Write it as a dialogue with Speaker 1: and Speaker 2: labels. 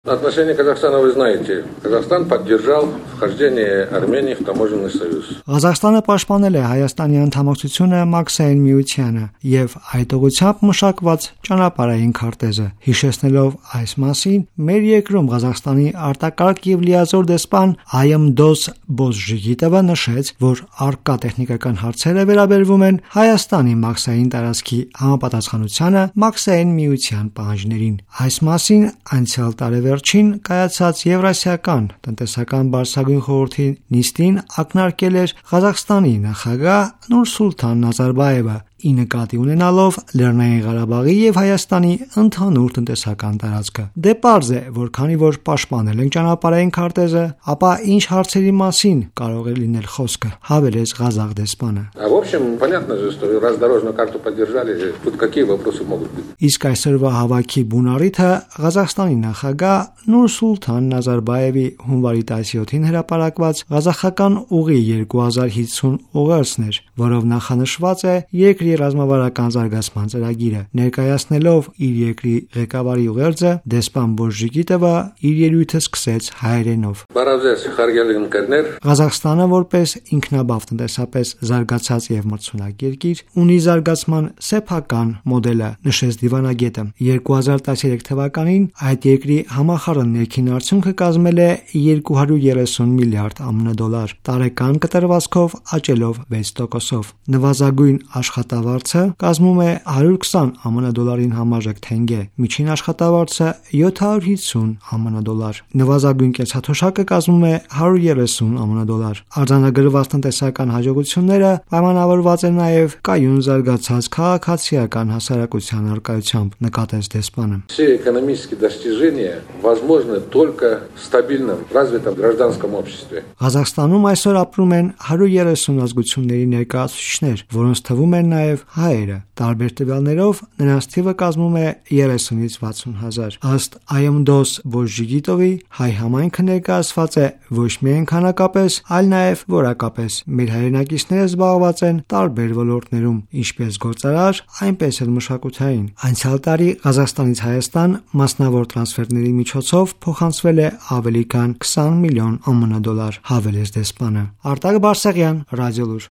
Speaker 1: Отношение Казахстана вы знаете. Казахстан поддержал вхождение Армении в таможенный союз.
Speaker 2: Ղազախստանը պաշտպանել է Հայաստանի անդամակցությունը Մաքսային միությանը եւ այդ ուղղությամբ մշակված ճանապարհային քարտեզը։ Հիշեցնելով այս մասին, մեր երկրում Ղազախստանի արտակարգ եւ լիազոր դեսպան Այմդոս Բոզժիգիտովը նշեց, որ արկա տեխնիկական հարցերը վերաբերվում են Հայաստանի Մաքսային տարածքի համապատասխանությանը Մաքսային միության պահանջներին։ Այս մասին անցյալ տարեվերջին կայացած Եվրասիական տնտեսական բարձրագույն խորհրդի նիստին ակնարկել էր Ղազախստանի նախագահ Նուրսուլթան Նազարբայևը, ի նկատի ունենալով Լեռնային Ղարաբաղի եւ Հայաստանի ընդհանուր տնտեսական տարածքը։ Դե պարզ է, որ քանի որ պաշտպանել են ճանապարհային քարտեզը, ապա ինչ հարցերի մասին կարող է լինել խոսքը, հավելեց ղազախ դեսպանը։
Speaker 1: В общем, понятно же, что раз дорожную карту поддержали, тут какие вопросы могут быть?
Speaker 2: Իսկ այսօրվա հավաքի բունարիթը Ղազախստանի նախագահ Նուրսուլթան Նազարբայևի հունվարի 17-ին հրապարակված ղազախական ուղի 2050 ուղերձն էր, որով նախանշված է երկրի ռազմավարական զարգացման ծրագիրը։ Ներկայացնելով իր երկրի ղեկավարի ուղերձը, դեսպան Բոզժիգիտովը իր ելույթը սկսեց հայերենով։ Ղազախստանը որպես ինքնաբավ տնտեսապես զարգացած եւ մրցունակ երկիր ունի զարգացման սեփական մոդելը, նշեց դիվանագետը։ 2013 թվականին այդ երկրի համախառն ներքին արդյունքը կազմել է 230 միլիարդ ԱՄՆ դոլար, տարեկան կտրվածքով աճելով 6%-ով։ Նվազագույն աշխատավարձը կազմում է 120 ԱՄՆ դոլարին համարժեք թենգե, միջին աշխատավարձը 750 ԱՄՆ դոլար։ Նվազագույն կենսաթոշակը կազմում է 130 ԱՄՆ դոլար։ Արձանագրված տնտեսական հաջողությունները պայմանավորված են նաև կայուն զարգացած քաղաքացիական հասարակության առկայությամբ, նկատեց դեսպանը։
Speaker 1: Все экономические достижения возможны только в стабильном, развитом гражданском обществе.
Speaker 2: Ղազախստանում այսօր ապրում են 130 ազգությունների ներկայացուցիչներ, որոնց թվում են նաև հայերը։ Տարբեր տվյալներով նրանց թիվը կազմում է 30-ից 60 հազար։ Ըստ Այմդոս Բոզժիգիտովի, հայ համայնքը ներկայացված է ոչ միայն քանակապես, այլ նաև որակապես։ Մեր հայրենակիցները զբաղված են տարբեր ոլորտներում, ինչպես գործարար, այնպես էլ մշակութային։ Անցյալ տարի Ղազախստանից Հայաստան մասնավոր տրանսֆերների միջոցով փոխանցվել է ավելի քան 20 միլիոն ԱՄՆ դոլար, հավելեց դեսպանը։ Արտակ Բարսեղյան, Ռադիոլուր։